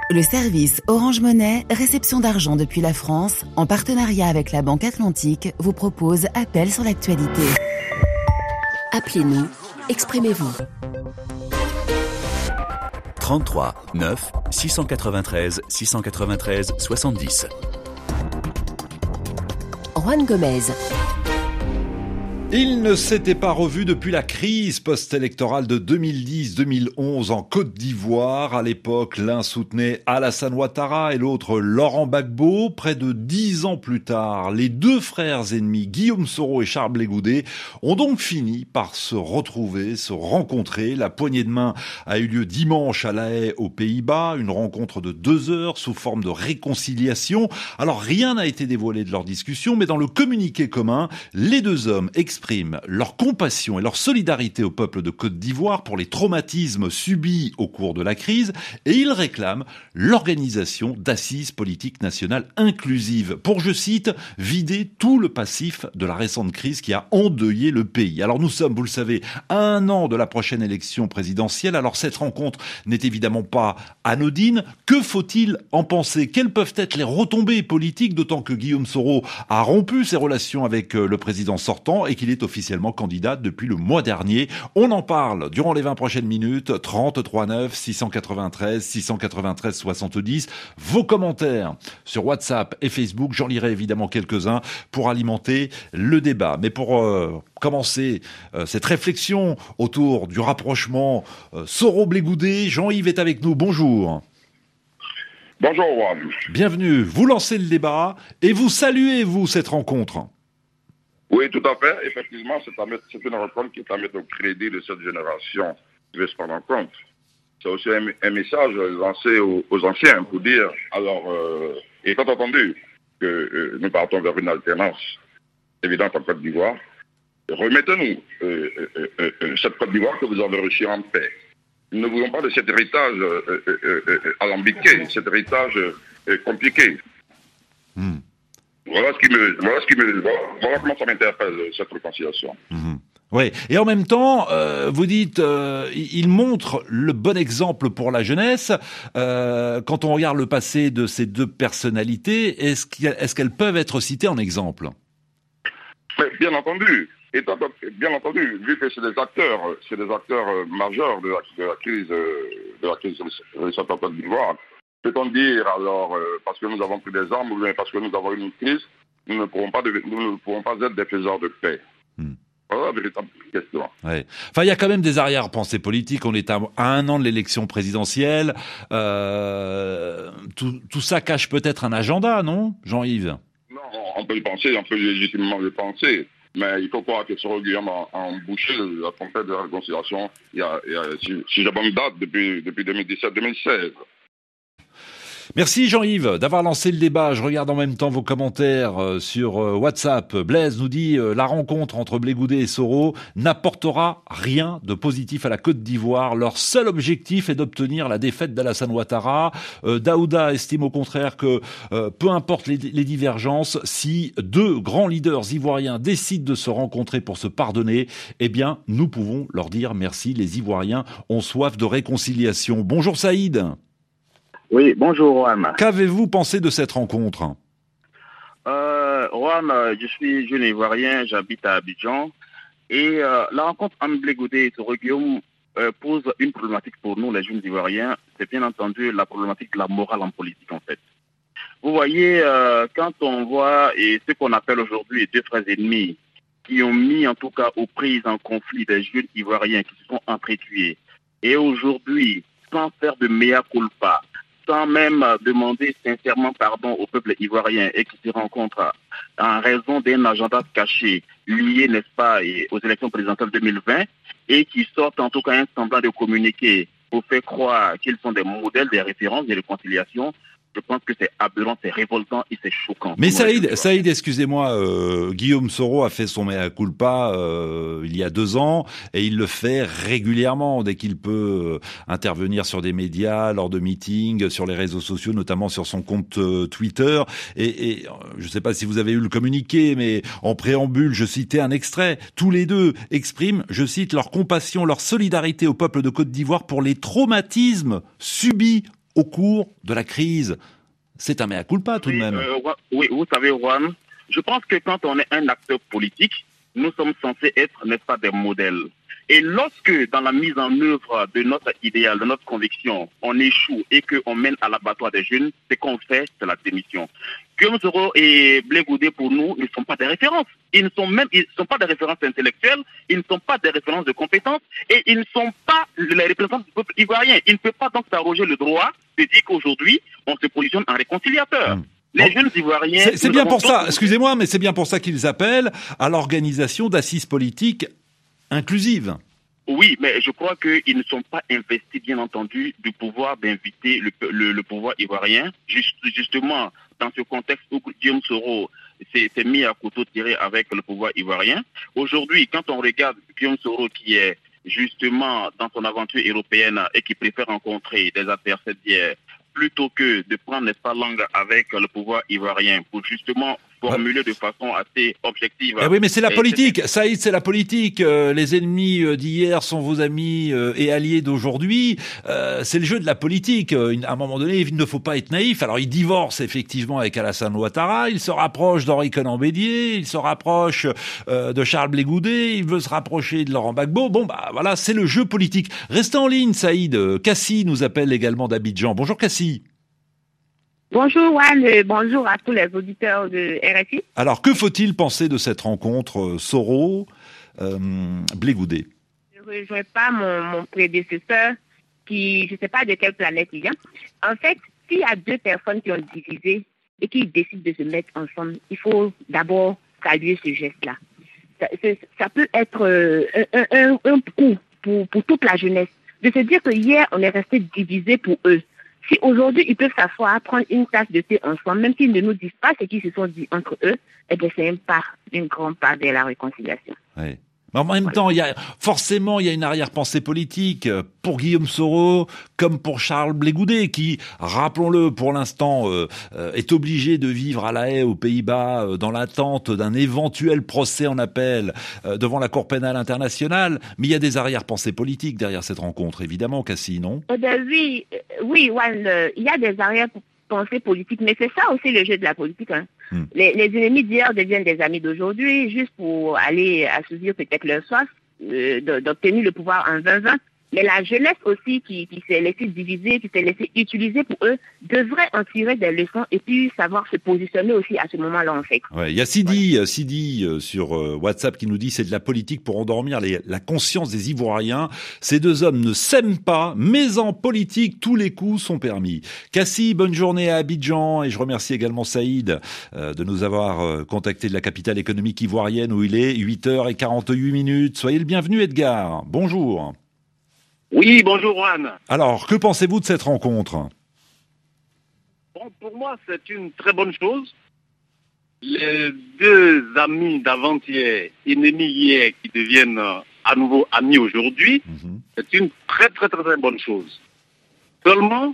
Le service Orange Monnaie, réception d'argent depuis la France, en partenariat avec la Banque Atlantique, vous propose Appel sur l'actualité. Appelez-nous, exprimez-vous. 33 9 693 693 70. Juan Gomez. Il ne s'était pas revu depuis la crise post-électorale de 2010-2011 en Côte d'Ivoire. À l'époque, l'un soutenait Alassane Ouattara et l'autre Laurent Gbagbo. Près de 10 ans plus tard, les deux frères ennemis, Guillaume Soro et Charles Blé Goudé, ont donc fini par se retrouver, se rencontrer. La poignée de main a eu lieu dimanche à La Haye, aux Pays-Bas. Une rencontre de 2 heures sous forme de réconciliation. Alors, rien n'a été dévoilé de leur discussion, mais dans le communiqué commun, les deux hommes expriment leur compassion et leur solidarité au peuple de Côte d'Ivoire pour les traumatismes subis au cours de la crise, et ils réclament l'organisation d'assises politiques nationales inclusives pour, je cite, vider tout le passif de la récente crise qui a endeuillé le pays. Alors nous sommes, vous le savez, à 1 an de la prochaine élection présidentielle. Alors cette rencontre n'est évidemment pas anodine. Que faut-il en penser? Quelles peuvent être les retombées politiques, d'autant que Guillaume Soro a rompu ses relations avec le président sortant et qu'il est officiellement candidat depuis le mois dernier. On en parle durant les 20 prochaines minutes. 33 9 693 693 70. Vos commentaires sur WhatsApp et Facebook, j'en lirai évidemment quelques-uns pour alimenter le débat. Mais pour commencer cette réflexion autour du rapprochement Soro-Blé Goudé, Jean-Yves est avec nous. Bonjour. Bonjour, Juan. Bienvenue. Vous lancez le débat et vous saluez, vous, cette rencontre. Oui, tout à fait. Effectivement, c'est une rencontre qui est à mettre au crédit de cette génération qui veut se prendre en compte. C'est aussi un message lancé aux anciens pour dire, alors, étant entendu que nous partons vers une alternance évidente en Côte d'Ivoire, remettez-nous cette Côte d'Ivoire que vous avez reçue en paix. Nous ne voulons pas de cet héritage alambiqué, cet héritage compliqué. Voilà comment ça m'interpelle, cette réconciliation. Oui, et en même temps, vous dites, il montre le bon exemple pour la jeunesse. Quand on regarde le passé de ces deux personnalités, est-ce qu'elles peuvent être citées en exemple? Mais bien entendu, vu que c'est des acteurs majeurs de la crise récente en Côte d'Ivoire. Peut-on dire alors, parce que nous avons pris des armes ou bien parce que nous avons une crise, nous ne pourrons pas être des faiseurs de paix. Voilà la véritable question. Ouais. Enfin, il y a quand même des arrière-pensées politiques. On est à 1 an de l'élection présidentielle. Tout ça cache peut-être un agenda, non, Jean-Yves? Non, on peut légitimement le penser. Mais il faut croire que Soro Guillaume a embouché la tempête de la réconciliation si j'ai bonne date, depuis 2017-2016. Merci Jean-Yves d'avoir lancé le débat. Je regarde en même temps vos commentaires sur WhatsApp. Blaise nous dit la rencontre entre Blé Goudé et Soro n'apportera rien de positif à la Côte d'Ivoire. Leur seul objectif est d'obtenir la défaite d'Alassane Ouattara. Daouda estime au contraire que peu importe les divergences, si deux grands leaders ivoiriens décident de se rencontrer pour se pardonner, eh bien nous pouvons leur dire merci. Les Ivoiriens ont soif de réconciliation. Bonjour Saïd. Oui, bonjour Juan. Qu'avez-vous pensé de cette rencontre? Juan, je suis jeune Ivoirien, j'habite à Abidjan. Et la rencontre entre Blé Goudé et Soro Guillaume pose une problématique pour nous, les jeunes Ivoiriens. C'est bien entendu la problématique de la morale en politique, en fait. Vous voyez, quand on voit ce qu'on appelle aujourd'hui les deux frères ennemis, qui ont mis en tout cas aux prises en conflit des jeunes Ivoiriens qui se sont entretués, et aujourd'hui, sans faire de mea culpa, sans même demander sincèrement pardon au peuple ivoirien et qui se rencontrent en raison d'un agenda caché lié, n'est-ce pas, aux élections présidentielles 2020 et qui sortent en tout cas un semblant de communiqué pour faire croire qu'ils sont des modèles, des références de réconciliation. Je pense que c'est aberrant, c'est révoltant et c'est choquant. Mais Saïd, excusez-moi, Guillaume Soro a fait son mea culpa il y a 2 ans et il le fait régulièrement dès qu'il peut intervenir sur des médias, lors de meetings, sur les réseaux sociaux, notamment sur son compte Twitter. Et je ne sais pas si vous avez eu le communiqué, mais en préambule, je citais un extrait. Tous les deux expriment, je cite, leur compassion, leur solidarité au peuple de Côte d'Ivoire pour les traumatismes subis au cours de la crise. C'est un mea culpa tout de même. Oui, vous savez, Juan, je pense que quand on est un acteur politique, nous sommes censés être, n'est-ce pas, des modèles. Et lorsque, dans la mise en œuvre de notre idéal, de notre conviction, on échoue et qu'on mène à l'abattoir des jeunes, ce qu'on fait, c'est la démission. Guillaume Soro et Blé Goudé, pour nous, ne sont pas des références. Ils ne sont pas des références intellectuelles, ils ne sont pas des références de compétences et ils ne sont pas les représentants du peuple ivoirien. Ils ne peuvent pas donc s'arroger le droit de dire qu'aujourd'hui, on se positionne en réconciliateur. Les jeunes Ivoiriens... C'est bien pour ça, excusez-moi, mais c'est bien pour ça qu'ils appellent à l'organisation d'assises politiques inclusives. Oui, mais je crois qu'ils ne sont pas investis, bien entendu, du pouvoir d'inviter le pouvoir ivoirien, justement dans ce contexte où Guillaume Soro s'est mis à couteau tiré avec le pouvoir ivoirien. Aujourd'hui, quand on regarde Guillaume Soro qui est justement dans son aventure européenne et qui préfère rencontrer des adversaires d'hier, plutôt que de prendre, n'est-ce pas, langue avec le pouvoir ivoirien pour justement formuler de façon assez objective. Oui, mais c'est la politique. Saïd, c'est la politique. Les ennemis d'hier sont vos amis et alliés d'aujourd'hui. C'est le jeu de la politique. À un moment donné, il ne faut pas être naïf. Alors, il divorce effectivement avec Alassane Ouattara. Il se rapproche d'Henri Konan Bédier. Il se rapproche de Charles Blé Goudé. Il veut se rapprocher de Laurent Gbagbo. Bon, bah voilà, c'est le jeu politique. Restez en ligne, Saïd. Cassie nous appelle également d'Abidjan. Bonjour, Cassie. Bonjour Juan, bonjour à tous les auditeurs de RFI. Alors, que faut-il penser de cette rencontre Soro-Blé Goudé? Je ne rejoins pas mon prédécesseur qui, je ne sais pas de quelle planète il vient. En fait, s'il y a deux personnes qui ont divisé et qui décident de se mettre ensemble, il faut d'abord saluer ce geste-là. Ça peut être un coup pour toute la jeunesse. De se dire que hier, on est resté divisé pour eux. Si aujourd'hui, ils peuvent s'asseoir, prendre une tasse de thé ensemble, même s'ils ne nous disent pas ce qu'ils se sont dit entre eux, eh bien, c'est une grande part de la réconciliation. Oui. Mais en même temps, il y a une arrière-pensée politique pour Guillaume Soro comme pour Charles Blé Goudé qui, rappelons-le, pour l'instant, est obligé de vivre à La Haye, aux Pays-Bas, dans l'attente d'un éventuel procès en appel devant la Cour pénale internationale. Mais il y a des arrière-pensées politiques derrière cette rencontre, évidemment, Cassie, non? Oui, Juan, il y a des arrière-pensées politiques, mais c'est ça aussi le jeu de la politique, hein. Les ennemis d'hier deviennent des amis d'aujourd'hui, juste pour aller assouvir peut-être leur soif, d'obtenir le pouvoir en 2020. Mais la jeunesse aussi qui s'est laissée diviser, qui s'est laissée utiliser pour eux, devrait en tirer des leçons et puis savoir se positionner aussi à ce moment-là, en fait. Ouais, il y a Sidi sur WhatsApp qui nous dit c'est de la politique pour endormir la conscience des Ivoiriens. Ces deux hommes ne s'aiment pas, mais en politique, tous les coups sont permis. Cassie, bonne journée à Abidjan et je remercie également Saïd de nous avoir contacté de la capitale économique ivoirienne où il est 8h48. Soyez le bienvenu, Edgar. Bonjour. Oui, bonjour Juan. Alors, que pensez-vous de cette rencontre? Bon, pour moi, c'est une très bonne chose. Les deux amis d'avant-hier, ennemis hier, qui deviennent à nouveau amis aujourd'hui, c'est une très, très, très, très bonne chose. Seulement,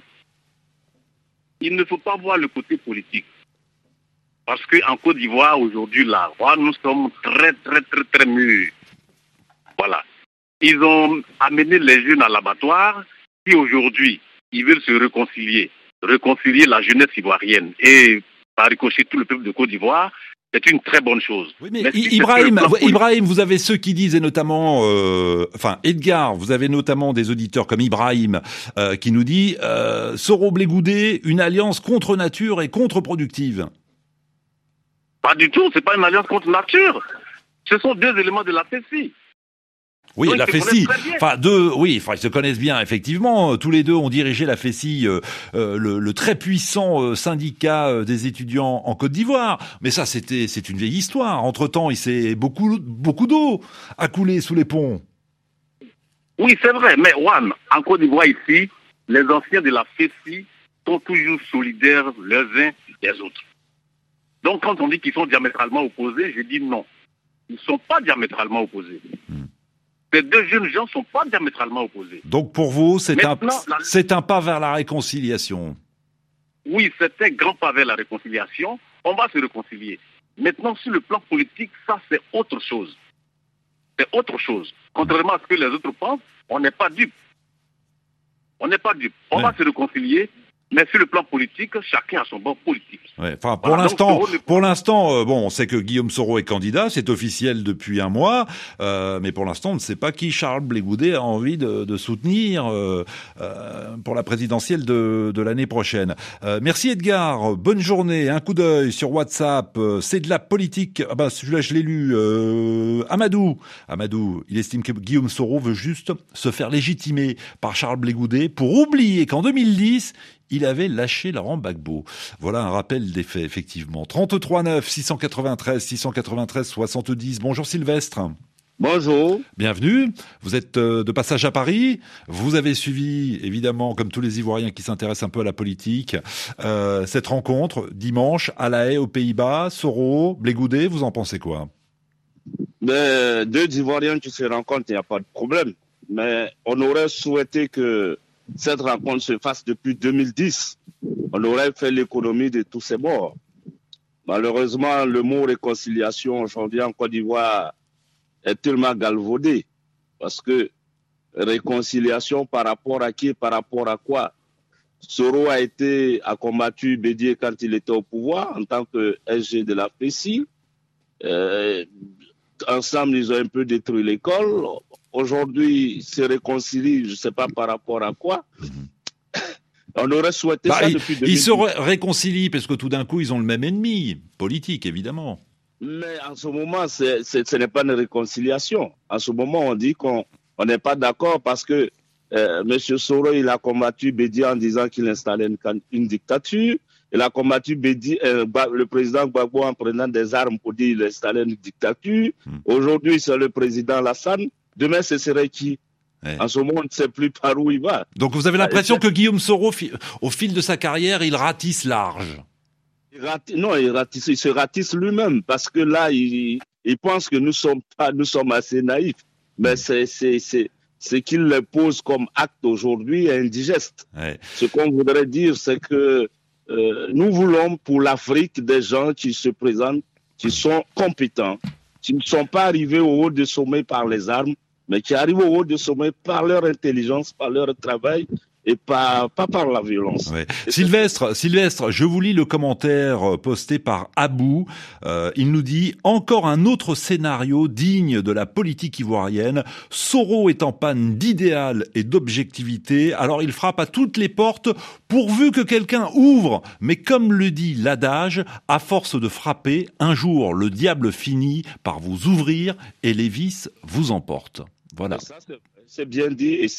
il ne faut pas voir le côté politique. Parce qu'en Côte d'Ivoire, aujourd'hui, là, nous sommes très, très, très, très mûrs. Voilà. Ils ont amené les jeunes à l'abattoir qui aujourd'hui, ils veulent se réconcilier la jeunesse ivoirienne et par ricochet tout le peuple de Côte d'Ivoire. C'est une très bonne chose. Oui, mais Ibrahim, vous avez ceux qui disent, et notamment, Edgar, vous avez notamment des auditeurs comme Ibrahim qui nous dit Soro Blé Goudé, une alliance contre nature et contre-productive. Pas du tout, c'est pas une alliance contre nature. Ce sont deux éléments de la FECI. Oui, la FECI. Ils se connaissent bien, effectivement. Tous les deux ont dirigé la FECI, le très puissant syndicat des étudiants en Côte d'Ivoire. Mais ça, c'est une vieille histoire. Entre-temps, il s'est beaucoup d'eau a coulé sous les ponts. Oui, c'est vrai. Mais Juan, en Côte d'Ivoire ici, les anciens de la FECI sont toujours solidaires les uns des autres. Donc, quand on dit qu'ils sont diamétralement opposés, je dis non. Ils ne sont pas diamétralement opposés. Ces deux jeunes gens ne sont pas diamétralement opposés. Donc pour vous, c'est un pas vers la réconciliation. Oui, c'est un grand pas vers la réconciliation. On va se réconcilier. Maintenant, sur le plan politique, ça c'est autre chose. C'est autre chose. Contrairement à ce que les autres pensent, on n'est pas dupes. On n'est pas dupes. On va se réconcilier. Mais sur le plan politique, chacun a son bord politique. Ouais, enfin, pour Voilà, l'instant, bon, on sait que Guillaume Soro est candidat, c'est officiel depuis un mois, mais pour l'instant, on ne sait pas qui Charles Blé Goudet a envie de soutenir pour la présidentielle de l'année prochaine. Merci Edgar, bonne journée, un coup d'œil sur WhatsApp, c'est de la politique. Ah ben, celui-là, je l'ai lu. Amadou, il estime que Guillaume Soro veut juste se faire légitimer par Charles Blé Goudet pour oublier qu'en 2010, il avait lâché Laurent Gbagbo. Voilà un rappel des faits, effectivement. 33 9 693 70. Bonjour Sylvestre. Bonjour. Bienvenue. Vous êtes de passage à Paris. Vous avez suivi, évidemment, comme tous les Ivoiriens qui s'intéressent un peu à la politique, cette rencontre dimanche à La Haye, aux Pays-Bas. Soro, Blé Goudet, vous en pensez quoi? Deux Ivoiriens qui se rencontrent, il n'y a pas de problème. Mais on aurait souhaité que cette rencontre se fasse depuis 2010. On aurait fait l'économie de tous ces morts. Malheureusement, le mot réconciliation aujourd'hui en Côte d'Ivoire est tellement galvaudé. Parce que réconciliation par rapport à qui, par rapport à quoi? Soro a combattu Bédié quand il était au pouvoir en tant que SG de la PCI. Ensemble, ils ont un peu détruit l'école. Aujourd'hui, ils se réconcilient, je ne sais pas par rapport à quoi. On aurait souhaité ça depuis 2010. Ils se réconcilient parce que tout d'un coup, ils ont le même ennemi politique, évidemment. Mais en ce moment, ce n'est pas une réconciliation. En ce moment, on dit qu'on n'est pas d'accord parce que M. Soro, il a combattu Bédié en disant qu'il installait une dictature. Il a combattu le président Gbagbo en prenant des armes pour dire qu'il installait une dictature. Aujourd'hui, c'est le président Lassane. Demain, ce serait qui? Ouais. En ce moment, on ne sait plus par où il va. Donc vous avez l'impression que Guillaume Soro, au fil de sa carrière, il ratisse large. Il se ratisse lui-même parce que là, il pense que nous sommes assez naïfs. Mais ce qu'il pose comme acte aujourd'hui est indigeste. Ouais. Ce qu'on voudrait dire, c'est que nous voulons pour l'Afrique des gens qui se présentent, qui sont compétents, qui ne sont pas arrivés au haut du sommet par les armes, mais qui arrivent au haut du sommet par leur intelligence, par leur travail et pas par la violence. Ouais. Sylvestre, je vous lis le commentaire posté par Abou. Il nous dit « Encore un autre scénario digne de la politique ivoirienne. Soro est en panne d'idéal et d'objectivité, alors il frappe à toutes les portes pourvu que quelqu'un ouvre. Mais comme le dit l'adage, à force de frapper, un jour le diable finit par vous ouvrir et les vices vous emportent. » Voilà. C'est bien dit et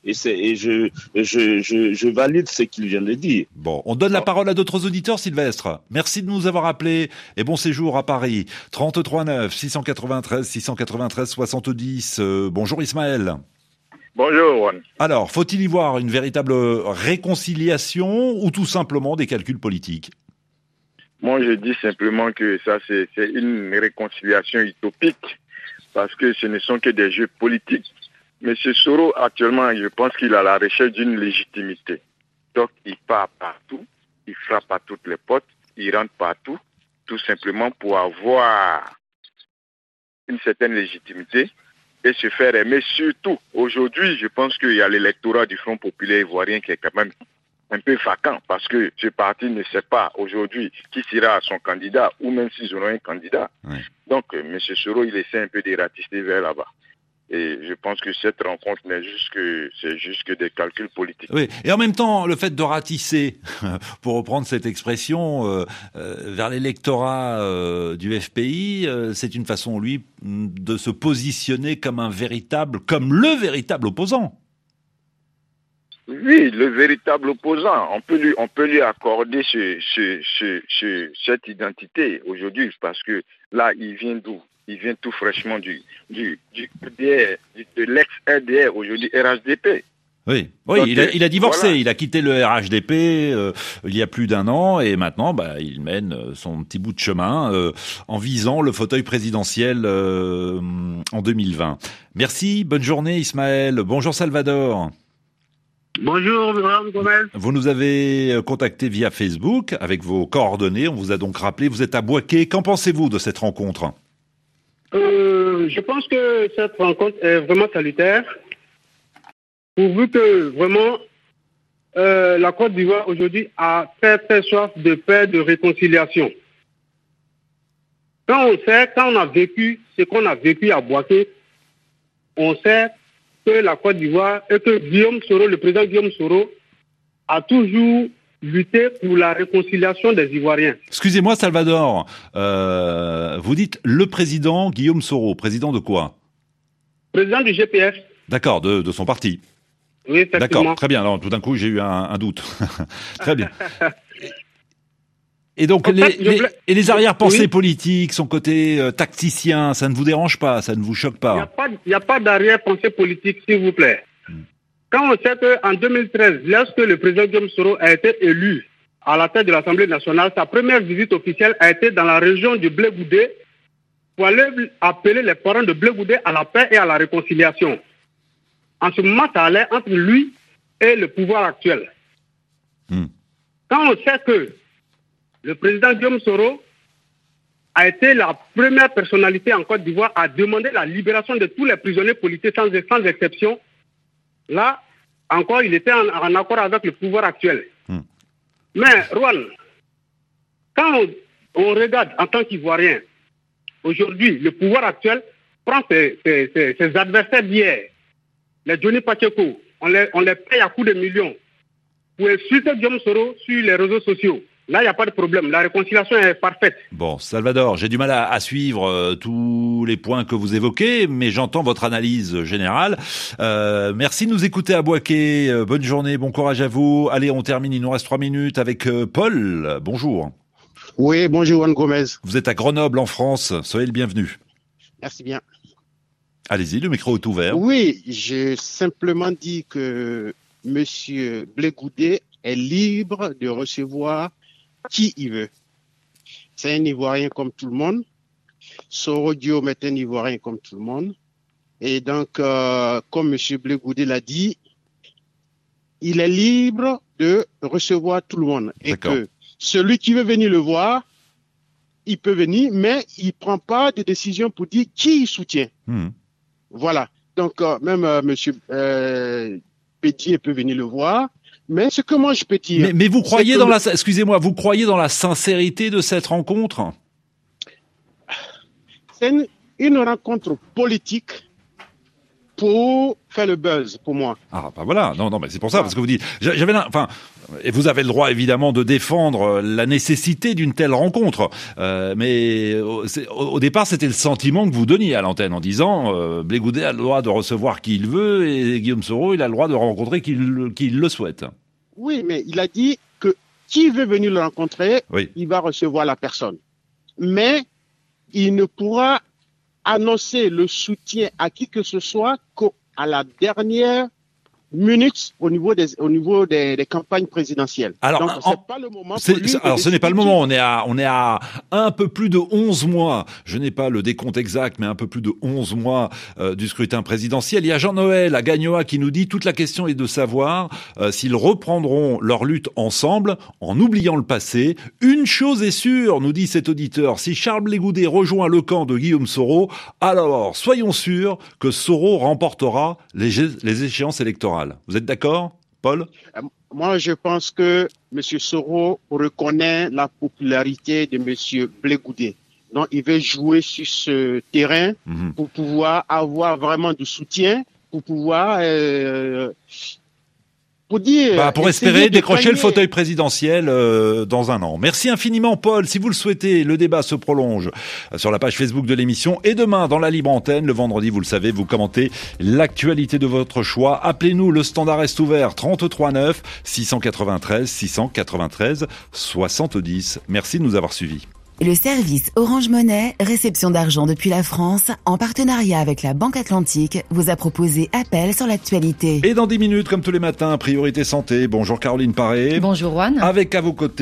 je valide ce qu'il vient de dire. Bon, on donne la parole à d'autres auditeurs, Sylvestre. Merci de nous avoir appelés et bon séjour à Paris. 33 9 693 70. Bonjour Ismaël. Bonjour. Alors, faut-il y voir une véritable réconciliation ou tout simplement des calculs politiques? Moi, je dis simplement que ça, c'est une réconciliation utopique parce que ce ne sont que des jeux politiques. Monsieur Soro, actuellement, je pense qu'il est à la recherche d'une légitimité. Donc, il part partout, il frappe à toutes les portes, il rentre partout, tout simplement pour avoir une certaine légitimité et se faire aimer. Surtout, aujourd'hui, je pense qu'il y a l'électorat du Front populaire ivoirien qui est quand même un peu vacant parce que ce parti ne sait pas aujourd'hui qui sera son candidat ou même s'ils auront un candidat. Oui. Donc, monsieur Soro, il essaie un peu de ratisser vers là-bas. Et je pense que cette rencontre c'est juste que des calculs politiques. Oui. Et en même temps, le fait de ratisser, pour reprendre cette expression, vers l'électorat du FPI, c'est une façon, lui, de se positionner comme le véritable opposant. Oui, le véritable opposant. On peut lui accorder cette identité aujourd'hui parce que là, il vient d'où? Il vient tout fraîchement du EDR, de l'ex-RDR, aujourd'hui RHDP. Oui. Donc, il a divorcé, voilà. Il a quitté le RHDP il y a plus d'1 an et maintenant il mène son petit bout de chemin en visant le fauteuil présidentiel en 2020. Merci, bonne journée Ismaël. Bonjour Salvador. Bonjour, Gomez. Vous nous avez contacté via Facebook avec vos coordonnées. On vous a donc rappelé, vous êtes à Bouaké. Qu'en pensez-vous de cette rencontre ? Je pense que cette rencontre est vraiment salutaire, pourvu que vraiment la Côte d'Ivoire aujourd'hui a très soif de paix, de réconciliation. Quand on a vécu ce qu'on a vécu à Bouaké, on sait que la Côte d'Ivoire et que le président Guillaume Soro a toujours lutté pour la réconciliation des Ivoiriens. Excusez-moi Salvador, vous dites le président Guillaume Soro, président de quoi? Président du GPF. D'accord, de son parti. Oui, effectivement. D'accord, très bien. Alors tout d'un coup j'ai eu un doute. Très bien. Et donc les arrière-pensées politiques, son côté tacticien, ça ne vous dérange pas, ça ne vous choque pas? Il n'y a pas d'arrière-pensée politique, s'il vous plaît. Quand on sait qu'en 2013, lorsque le président Guillaume Soro a été élu à la tête de l'Assemblée nationale, sa première visite officielle a été dans la région du Blé Goudé pour aller appeler les parents de Blé Goudé à la paix et à la réconciliation. En ce moment, ça allait entre lui et le pouvoir actuel. Quand on sait que le président Guillaume Soro a été la première personnalité en Côte d'Ivoire à demander la libération de tous les prisonniers politiques sans exception, là, encore, il était en accord avec le pouvoir actuel. Mais, Rouen, quand on regarde en tant qu'Ivoirien, aujourd'hui, le pouvoir actuel prend ses adversaires d'hier, les Johnny Pacheco, on les paye à coups de millions pour insulter Guillaume Soro sur les réseaux sociaux. Là, il n'y a pas de problème. La réconciliation est parfaite. Bon, Salvador, j'ai du mal à suivre tous les points que vous évoquez, mais j'entends votre analyse générale. Merci de nous écouter à Bouaké. Bonne journée, bon courage à vous. Allez, on termine, il nous reste 3 minutes avec Paul. Bonjour. Oui, bonjour Juan Gomez. Vous êtes à Grenoble, en France. Soyez le bienvenu. Merci bien. Allez-y, le micro est ouvert. Oui, j'ai simplement dit que Monsieur Blé Goudé est libre de recevoir qui il veut. C'est un Ivoirien comme tout le monde. Soro Diom est un Ivoirien comme tout le monde. Et donc, comme M. Blé Goudé l'a dit, il est libre de recevoir tout le monde. Et que celui qui veut venir le voir, il peut venir, mais il ne prend pas de décision pour dire qui il soutient. Voilà. Donc, même M. Pétier peut venir le voir. Mais ce que moi je peux dire... Mais vous croyez vous croyez dans la sincérité de cette rencontre? C'est une rencontre politique pour faire le buzz, pour moi. Ah, bah voilà. Non, mais c'est pour ça, parce que vous dites... et vous avez le droit, évidemment, de défendre la nécessité d'une telle rencontre. Mais au départ, c'était le sentiment que vous donniez à l'antenne en disant Blé Goudé a le droit de recevoir qui il veut et Guillaume Soro, il a le droit de rencontrer qui il le souhaite. Oui, mais il a dit que qui veut venir le rencontrer, il va recevoir la personne. Mais il ne pourra annoncer le soutien à qui que ce soit qu'à la dernière minute au niveau des campagnes présidentielles. Alors, donc, c'est pas le moment ce n'est pas le moment. On est à un peu plus de 11 mois. Je n'ai pas le décompte exact, mais un peu plus de 11 mois du scrutin présidentiel. Il y a Jean-Noël à Gagnoa qui nous dit toute la question est de savoir s'ils reprendront leur lutte ensemble en oubliant le passé. Une chose est sûre, nous dit cet auditeur, si Charles Blé Goudé rejoint le camp de Guillaume Soro, alors soyons sûrs que Soro remportera les échéances électorales. Vous êtes d'accord, Paul? Moi, je pense que M. Soro reconnaît la popularité de M. Blé Goudé. Donc, il veut jouer sur ce terrain pour pouvoir avoir vraiment du soutien, pour pouvoir... pour espérer décrocher le fauteuil présidentiel dans un an. Merci infiniment, Paul. Si vous le souhaitez, le débat se prolonge sur la page Facebook de l'émission. Et demain, dans la libre antenne, le vendredi, vous le savez, vous commentez l'actualité de votre choix. Appelez-nous, le standard reste ouvert, 33 9 693 693 70. Merci de nous avoir suivis. Le service Orange Monnaie, réception d'argent depuis la France, en partenariat avec la Banque Atlantique, vous a proposé Appel sur l'actualité. Et dans 10 minutes, comme tous les matins, Priorité Santé. Bonjour Caroline Paré. Bonjour Juan. Avec à vos côtés